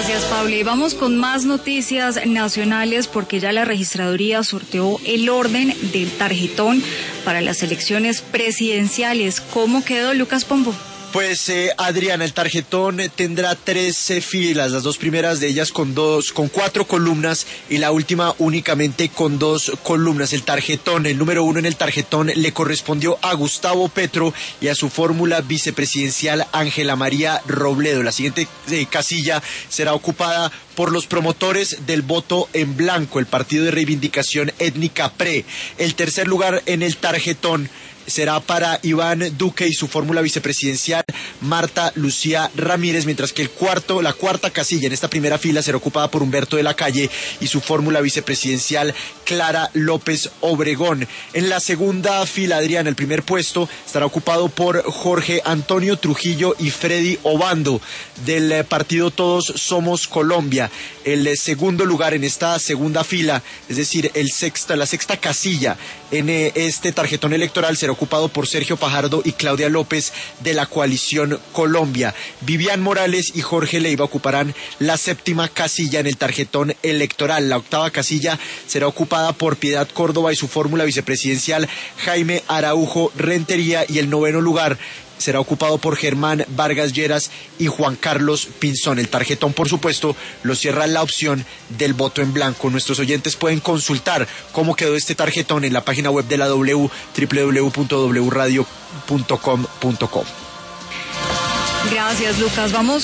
Gracias, Pablo. Y vamos con más noticias nacionales porque ya la registraduría sorteó el orden del tarjetón para las elecciones presidenciales. ¿Cómo quedó, Lucas Pombo? Pues Adriana, el tarjetón tendrá 13 filas, las dos primeras de ellas con 4 columnas y la última únicamente con 2 columnas. El tarjetón, el número 1 en el tarjetón le correspondió a Gustavo Petro y a su fórmula vicepresidencial Ángela María Robledo. La siguiente casilla será ocupada por los promotores del voto en blanco, el Partido de Reivindicación Étnica PRE. El tercer lugar en el tarjetón será para Iván Duque y su fórmula vicepresidencial Marta Lucía Ramírez, mientras que la cuarta casilla en esta primera fila será ocupada por Humberto de la Calle y su fórmula vicepresidencial Clara López Obregón. En la segunda fila, Adrián, el primer puesto estará ocupado por Jorge Antonio Trujillo y Freddy Obando del partido Todos Somos Colombia. El segundo lugar en esta segunda fila, es decir, la sexta casilla en este tarjetón electoral será ocupado por Sergio Fajardo y Claudia López de la Coalición Colombia. Vivian Morales y Jorge Leiva ocuparán la séptima casilla en el tarjetón electoral. La octava casilla será ocupada por Piedad Córdoba y su fórmula vicepresidencial Jaime Araujo Rentería, y el noveno lugar será ocupado por Germán Vargas Lleras y Juan Carlos Pinzón. El tarjetón, por supuesto, lo cierra la opción del voto en blanco. Nuestros oyentes pueden consultar cómo quedó este tarjetón en la página web de la W, www.wradio.com.co. Gracias, Lucas. Vamos